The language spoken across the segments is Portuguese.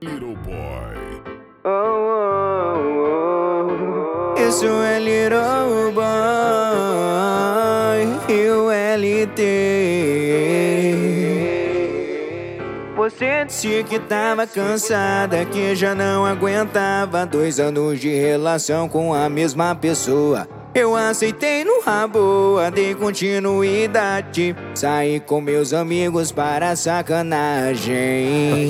Little boy. Oh, oh, oh. Isso é Little Boy e o LT. Você disse que tava cansada, que já não aguentava 2 anos de relação com a mesma pessoa. Eu aceitei numa boa, dei continuidade, saí com meus amigos para sacanagem.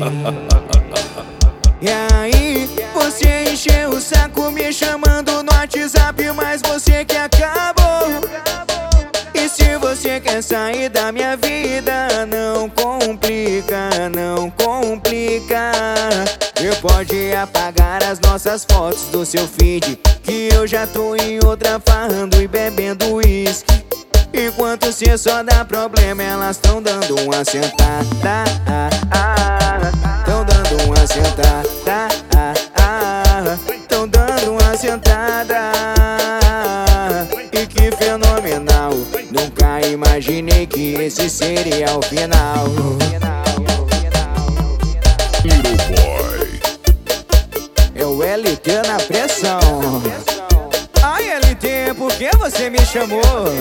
E aí, você encheu o saco me chamando no WhatsApp, mas você que acabou. E se você quer sair da minha vida, não complica, não complica. Você pode apagar as nossas fotos do seu feed, que eu já tô em outra farrando e bebendo uísque. Enquanto cê só dá problema, elas tão dando uma sentada. Tão dando uma sentada. Tão dando uma sentada. E que fenomenal, nunca imaginei que esse seria o final. Little boy. É o LT na pressão. Ai, LT, por que você me chamou?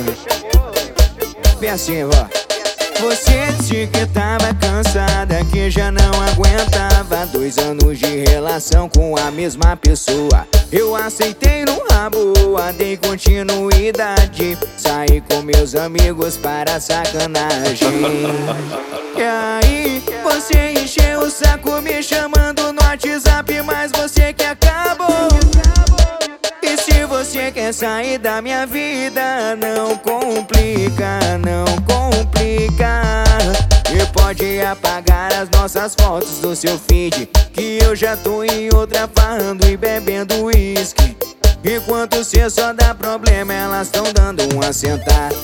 Bem assim, ó. Você disse que tava cansada, que já não aguentava 2 anos de relação com a mesma pessoa. Eu aceitei numa boa, dei continuidade, saí com meus amigos para sacanagem. E aí, você encheu o saco me chamando no WhatsApp, mas você que acabou. E se você quer sair da minha vida, não complica, não complica. E pode apagar as nossas fotos do seu feed, que eu já tô em outra farrando e bebendo uísque. Enquanto cê só dá problema, elas tão dando uma sentada.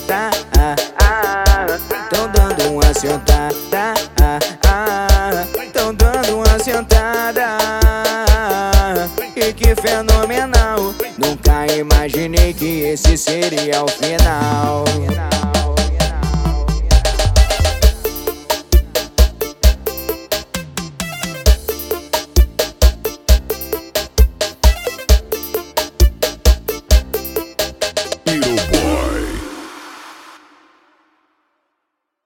Tão dando uma sentada. Tão dando uma sentada. E que fenomenal, nunca imaginei que esse seria o final.